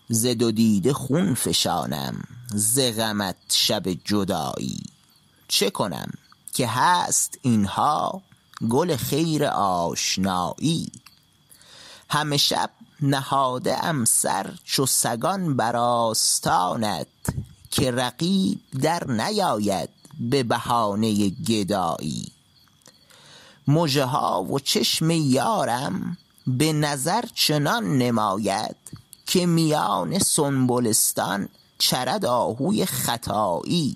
ز دو دیده خون فشانم ز غمت شب جدایی. چه کنم که هست اینها گل خیر آشنایی. همه شب نهاده ام سر چو سگان بر آستانت، که رقیب در نیاید به بهانه گدایی. مژه ها و چشم یارم به نظر چنان نماید، که میان سنبلستان چرد آهوی ختایی.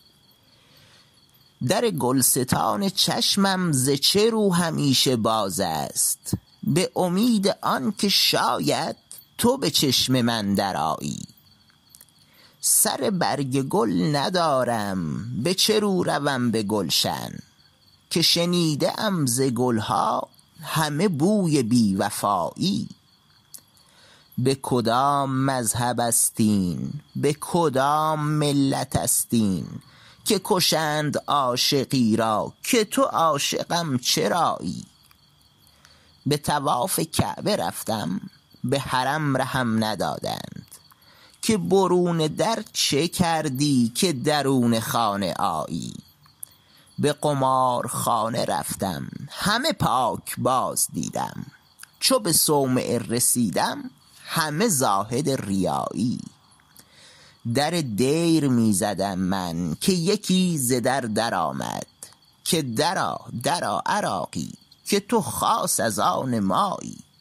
در گلستان چشمم ز چه رو همیشه باز است، به امید آن که شاید تو به چشم من درآیی. سر برگ گل ندارم به چه رو روم به گلشن، که شنیده ام ز گلها همه بوی بی وفایی. به کدام مذهب استین به کدام ملت استین، که کشند عاشقی را که تو عاشقم چرایی. به طواف کعبه رفتم به حرم رهم ندادند، که برون در چه کردی که درون خانه آیی. به قمارخانه رفتم همه پاک باز دیدم، چو به صومعه رسیدم همه زاهد ریایی. در دیر می زدم من که یکی ز در آمد، که درآ درآ عراقی که تو خاص از آن مایی.